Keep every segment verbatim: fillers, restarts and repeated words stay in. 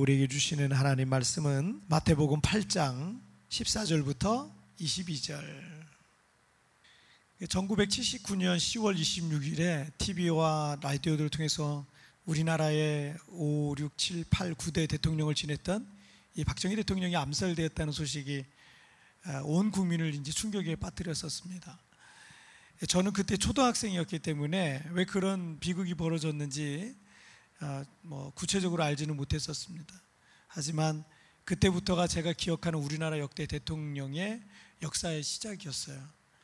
우리에게 주시는 하나님 말씀은 마태복음 팔 장 십사 절부터 이십이 절. 천구백칠십구 년 시월 이십육일에 티비와 라디오들을 통해서 우리나라의 오, 육, 칠, 팔, 구 대 대통령을 지냈던 이 박정희 대통령이 암살되었다는 소식이 온 국민을 이제 충격에 빠뜨렸었습니다. 저는 그때 초등학생이었기 때문에 왜 그런 비극이 벌어졌는지 뭐 구체적으로 알지는 못했었습니다. 하지만 그때부터가 제가 기억하는 우리나라 역대 대통령의 역사의 시작이었어요.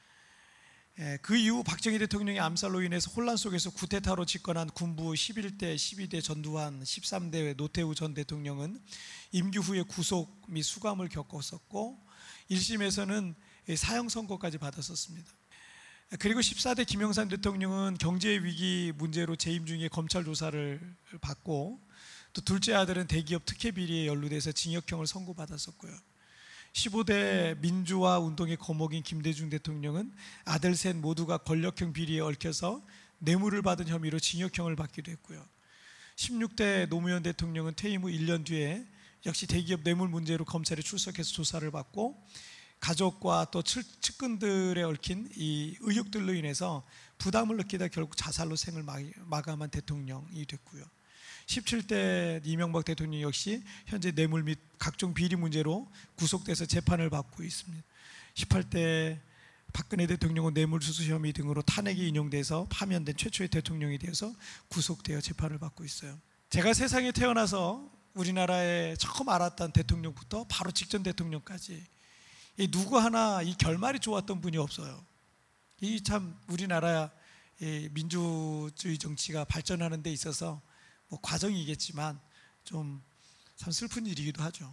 그 이후 박정희 대통령의 암살로 인해서 혼란 속에서 쿠데타로 집권한 군부 십일 대, 십이 대 전두환, 십삼 대 노태우 전 대통령은 임기 후에 구속 및 수감을 겪었었고 일 심에서는 사형 선고까지 받았었습니다. 그리고 십사 대 김영삼 대통령은 경제 위기 문제로 재임 중에 검찰 조사를 받고, 또 둘째 아들은 대기업 특혜 비리에 연루돼서 징역형을 선고받았었고요. 십오 대 민주화 운동의 거목인 김대중 대통령은 아들 셋 모두가 권력형 비리에 얽혀서 뇌물을 받은 혐의로 징역형을 받기도 했고요. 십육 대 노무현 대통령은 퇴임 후 일 년 뒤에 역시 대기업 뇌물 문제로 검찰에 출석해서 조사를 받고, 가족과 또 측근들에 얽힌 이 의혹들로 인해서 부담을 느끼다 결국 자살로 생을 마감한 대통령이 됐고요. 십칠 대 이명박 대통령 역시 현재 뇌물 및 각종 비리 문제로 구속돼서 재판을 받고 있습니다. 십팔 대 박근혜 대통령은 뇌물수수 혐의 등으로 탄핵이 인용돼서 파면된 최초의 대통령이 되어서 구속되어 재판을 받고 있어요. 제가 세상에 태어나서 우리나라에 처음 알았던 대통령부터 바로 직전 대통령까지 이 누구 하나 이 결말이 좋았던 분이 없어요. 이 참 우리나라 이 민주주의 정치가 발전하는 데 있어서 뭐 과정이겠지만 좀 참 슬픈 일이기도 하죠.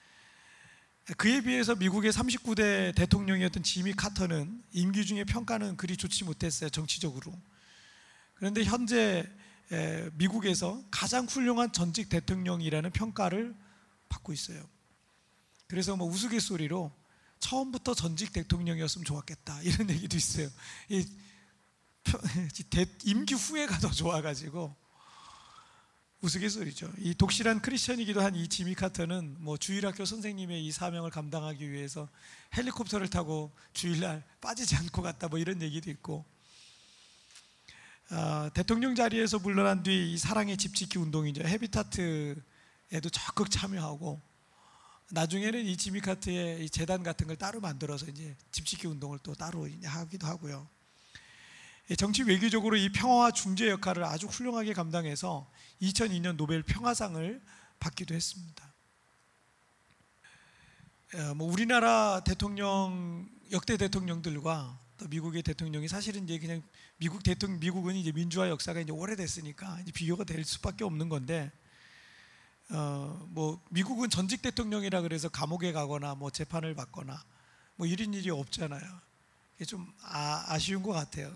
그에 비해서 미국의 삼십구 대 대통령이었던 지미 카터는 임기 중에 평가는 그리 좋지 못했어요, 정치적으로. 그런데 현재 미국에서 가장 훌륭한 전직 대통령이라는 평가를 받고 있어요. 그래서 뭐 우스갯소리로 처음부터 전직 대통령이었으면 좋았겠다 이런 얘기도 있어요. 이 임기 후에가 더 좋아가지고 우스갯소리죠. 이 독실한 크리스천이기도 한 이 지미 카터는 뭐 주일학교 선생님의 이 사명을 감당하기 위해서 헬리콥터를 타고 주일날 빠지지 않고 갔다 뭐 이런 얘기도 있고, 어, 대통령 자리에서 물러난 뒤 이 사랑의 집 짓기 운동이죠, 헤비타트에도 적극 참여하고, 나중에는 이 지미 카터의 이 재단 같은 걸 따로 만들어서 이제 집짓기 운동을 또 따로 하기도 하고요. 정치 외교적으로 이 평화와 중재 역할을 아주 훌륭하게 감당해서 이천이 년 노벨 평화상을 받기도 했습니다. 뭐 우리나라 대통령, 역대 대통령들과 또 미국의 대통령이 사실은 이제 그냥 미국 대통령, 미국은 이제 민주화 역사가 이제 오래됐으니까 이제 비교가 될 수밖에 없는 건데, 어, 뭐 미국은 전직 대통령이라 그래서 감옥에 가거나 뭐 재판을 받거나 뭐 이런 일이 없잖아요. 이게 좀 아, 아쉬운 것 같아요.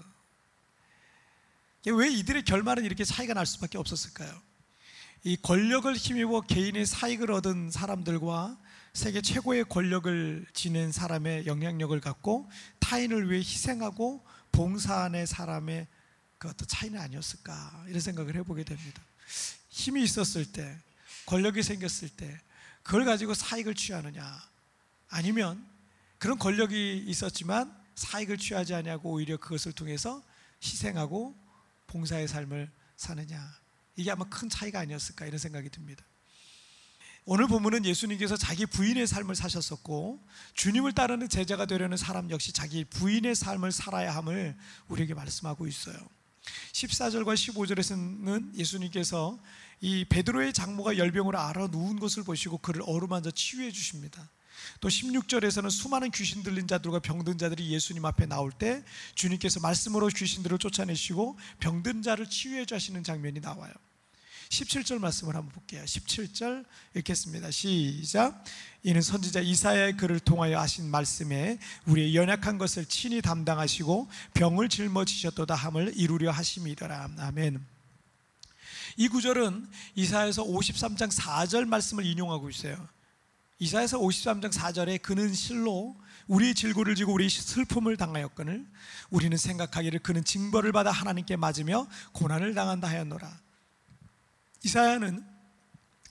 왜 이들의 결말은 이렇게 차이가 날 수밖에 없었을까요? 이 권력을 힘입어 개인의 사익을 얻은 사람들과 세계 최고의 권력을 지닌 사람의 영향력을 갖고 타인을 위해 희생하고 봉사하는 사람의 그 어떤 차이는 아니었을까, 이런 생각을 해보게 됩니다. 힘이 있었을 때, 권력이 생겼을 때 그걸 가지고 사익을 취하느냐, 아니면 그런 권력이 있었지만 사익을 취하지 않냐고 오히려 그것을 통해서 희생하고 봉사의 삶을 사느냐, 이게 아마 큰 차이가 아니었을까, 이런 생각이 듭니다. 오늘 본문은 예수님께서 자기 부인의 삶을 사셨었고, 주님을 따르는 제자가 되려는 사람 역시 자기 부인의 삶을 살아야 함을 우리에게 말씀하고 있어요. 십사 절과 십오 절에서는 예수님께서 이 베드로의 장모가 열병으로 앓아 누운 것을 보시고 그를 어루만져 치유해 주십니다. 또 십육 절에서는 수많은 귀신 들린 자들과 병든 자들이 예수님 앞에 나올 때 주님께서 말씀으로 귀신들을 쫓아내시고 병든 자를 치유해 주시는 장면이 나와요. 십칠 절 말씀을 한번 볼게요. 십칠 절 읽겠습니다. 시작. 이는 선지자 이사야의 글을 통하여 하신 말씀에 우리의 연약한 것을 친히 담당하시고 병을 짊어지셨도다 함을 이루려 하심이더라. 아멘. 이 구절은 이사야서 오십삼 장 사 절 말씀을 인용하고 있어요. 이사야서 오십삼 장 사 절에 그는 실로 우리의 질고를 지고 우리의 슬픔을 당하였거늘 우리는 생각하기를 그는 징벌을 받아 하나님께 맞으며 고난을 당한다 하였노라. 이사야는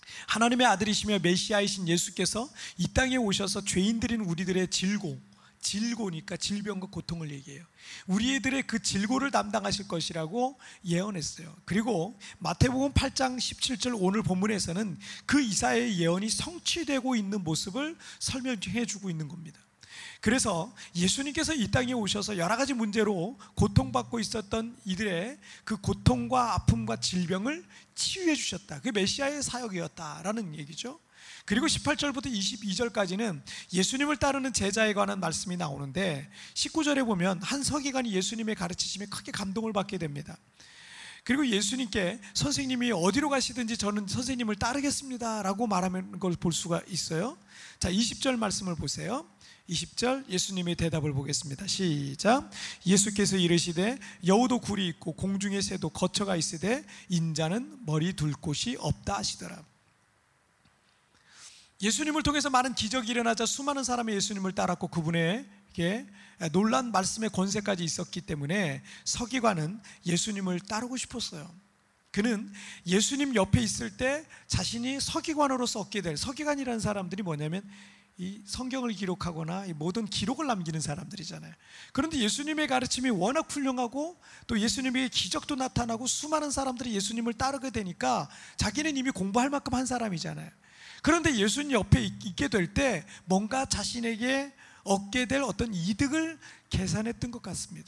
하나님의 아들이시며 메시아이신 예수께서 이 땅에 오셔서 죄인들인 우리들의 질고, 질고니까 질병과 고통을 얘기해요. 우리들의 그 질고를 담당하실 것이라고 예언했어요. 그리고 마태복음 팔 장 십칠 절 오늘 본문에서는 그 이사야의 예언이 성취되고 있는 모습을 설명해 주고 있는 겁니다. 그래서 예수님께서 이 땅에 오셔서 여러 가지 문제로 고통받고 있었던 이들의 그 고통과 아픔과 질병을 치유해 주셨다. 그게 메시아의 사역이었다라는 얘기죠. 그리고 십팔 절부터 이십이 절까지는 예수님을 따르는 제자에 관한 말씀이 나오는데, 십구 절에 보면 한 서기관이 예수님의 가르치심에 크게 감동을 받게 됩니다. 그리고 예수님께 선생님이 어디로 가시든지 저는 선생님을 따르겠습니다 라고 말하는 걸 볼 수가 있어요. 자, 이십 절 말씀을 보세요. 이십 절 예수님의 대답을 보겠습니다. 시작. 예수께서 이르시되 여우도 굴이 있고 공중의 새도 거처가 있으되 인자는 머리 둘 곳이 없다 하시더라. 예수님을 통해서 많은 기적이 일어나자 수많은 사람이 예수님을 따랐고 그분에게 놀란 말씀의 권세까지 있었기 때문에 서기관은 예수님을 따르고 싶었어요. 그는 예수님 옆에 있을 때 자신이 서기관으로서 얻게 될, 서기관이라는 사람들이 뭐냐면 이 성경을 기록하거나 이 모든 기록을 남기는 사람들이잖아요. 그런데 예수님의 가르침이 워낙 훌륭하고 또 예수님의 기적도 나타나고 수많은 사람들이 예수님을 따르게 되니까 자기는 이미 공부할 만큼 한 사람이잖아요. 그런데 예수님 옆에 있게 될 때 뭔가 자신에게 얻게 될 어떤 이득을 계산했던 것 같습니다.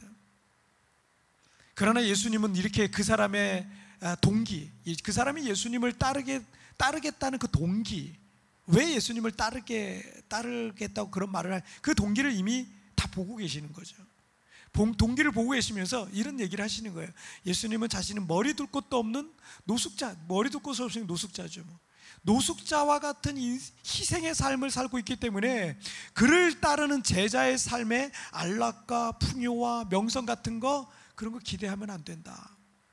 그러나 예수님은 이렇게 그 사람의 동기, 그 사람이 예수님을 따르게, 따르겠다는 그 동기, 왜 예수님을 따르게, 따르겠다고 그런 말을 할, 그 동기를 이미 다 보고 계시는 거죠. 동기를 보고 계시면서 이런 얘기를 하시는 거예요. 예수님은 자신은 머리 둘 곳도 없는 노숙자, 머리 둘 곳 없는 노숙자죠. 노숙자와 같은 희생의 삶을 살고 있기 때문에 그를 따르는 제자의 삶에 안락과 풍요와 명성 같은 거, 그런 거 기대하면 안 된다.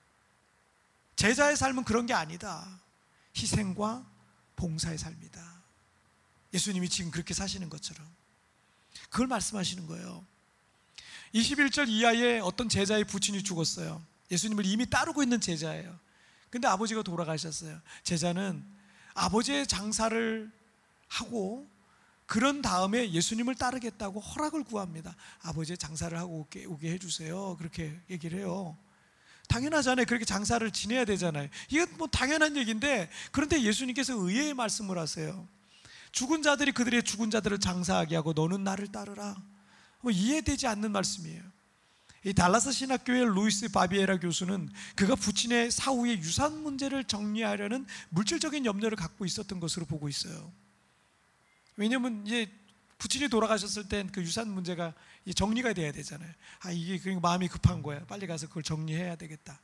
제자의 삶은 그런 게 아니다. 희생과 봉사의 삶이다. 예수님이 지금 그렇게 사시는 것처럼 그걸 말씀하시는 거예요. 이십일 절 이하에 어떤 제자의 부친이 죽었어요. 예수님을 이미 따르고 있는 제자예요. 근데 아버지가 돌아가셨어요. 제자는 아버지의 장사를 하고 그런 다음에 예수님을 따르겠다고 허락을 구합니다. 아버지의 장사를 하고 오게, 오게 해주세요. 그렇게 얘기를 해요. 당연하잖아요. 그렇게 장사를 지내야 되잖아요. 이건 뭐 당연한 얘기인데, 그런데 예수님께서 의외의 말씀을 하세요. 죽은 자들이 그들의 죽은 자들을 장사하게 하고 너는 나를 따르라. 뭐 이해되지 않는 말씀이에요. 이 달라스 신학교의 루이스 바비에라 교수는 그가 부친의 사후의 유산 문제를 정리하려는 물질적인 염려를 갖고 있었던 것으로 보고 있어요. 왜냐하면 이제 부친이 돌아가셨을 땐 그 유산 문제가 정리가 돼야 되잖아요. 아, 이게 그냥 마음이 급한 거야. 빨리 가서 그걸 정리해야 되겠다.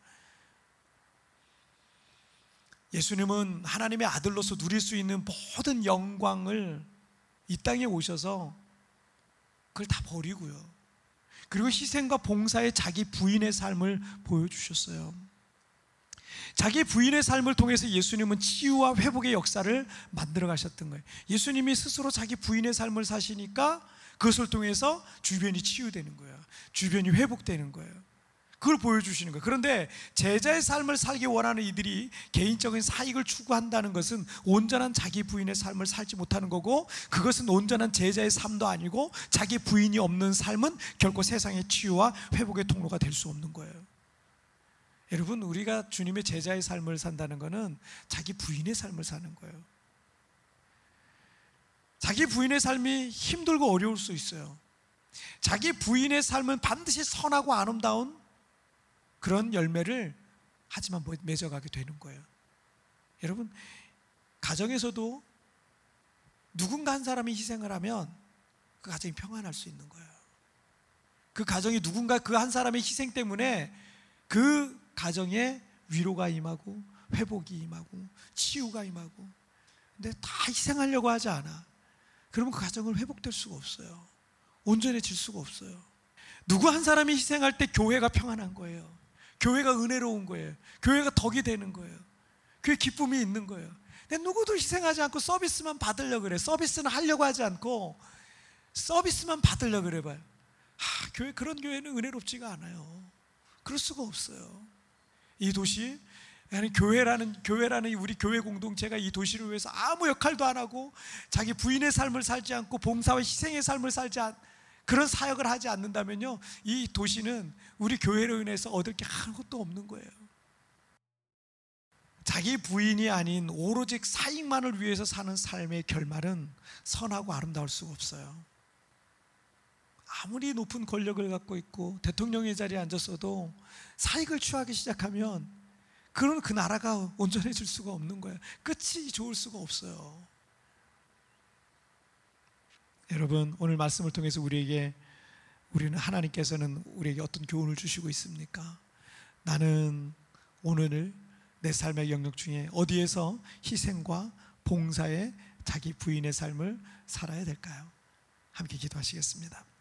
예수님은 하나님의 아들로서 누릴 수 있는 모든 영광을 이 땅에 오셔서 그걸 다 버리고요. 그리고 희생과 봉사의 자기 부인의 삶을 보여주셨어요. 자기 부인의 삶을 통해서 예수님은 치유와 회복의 역사를 만들어 가셨던 거예요. 예수님이 스스로 자기 부인의 삶을 사시니까 그것을 통해서 주변이 치유되는 거예요. 주변이 회복되는 거예요. 그걸 보여주시는 거예요. 그런데 제자의 삶을 살기 원하는 이들이 개인적인 사익을 추구한다는 것은 온전한 자기 부인의 삶을 살지 못하는 거고, 그것은 온전한 제자의 삶도 아니고 자기 부인이 없는 삶은 결코 세상의 치유와 회복의 통로가 될 수 없는 거예요. 여러분, 우리가 주님의 제자의 삶을 산다는 것은 자기 부인의 삶을 사는 거예요. 자기 부인의 삶이 힘들고 어려울 수 있어요. 자기 부인의 삶은 반드시 선하고 아름다운 그런 열매를 하지만 맺어가게 되는 거예요. 여러분, 가정에서도 누군가 한 사람이 희생을 하면 그 가정이 평안할 수 있는 거예요. 그 가정이 누군가 그 한 사람의 희생 때문에 그 가정에 위로가 임하고 회복이 임하고 치유가 임하고. 근데 다 희생하려고 하지 않아. 그러면 그 가정은 회복될 수가 없어요. 온전해질 수가 없어요. 누구 한 사람이 희생할 때 교회가 평안한 거예요. 교회가 은혜로운 거예요. 교회가 덕이 되는 거예요. 교회 기쁨이 있는 거예요. 근데 누구도 희생하지 않고 서비스만 받으려고 그래. 서비스는 하려고 하지 않고 서비스만 받으려고 그래 봐요. 아, 교회, 그런 교회는 은혜롭지가 않아요. 그럴 수가 없어요. 이 도시 아니, 교회라는 교회라는 우리 교회 공동체가 이 도시를 위해서 아무 역할도 안 하고 자기 부인의 삶을 살지 않고 봉사와 희생의 삶을 살지 않 그런 사역을 하지 않는다면요, 이 도시는 우리 교회로 인해서 얻을 게 아무것도 없는 거예요. 자기 부인이 아닌 오로지 사익만을 위해서 사는 삶의 결말은 선하고 아름다울 수가 없어요. 아무리 높은 권력을 갖고 있고 대통령의 자리에 앉았어도 사익을 취하기 시작하면 그런 그 나라가 온전해질 수가 없는 거예요. 끝이 좋을 수가 없어요. 여러분, 오늘 말씀을 통해서 우리에게 우리는 하나님께서는 우리에게 어떤 교훈을 주시고 있습니까? 나는 오늘 내 삶의 영역 중에 어디에서 희생과 봉사의 자기 부인의 삶을 살아야 될까요? 함께 기도하시겠습니다.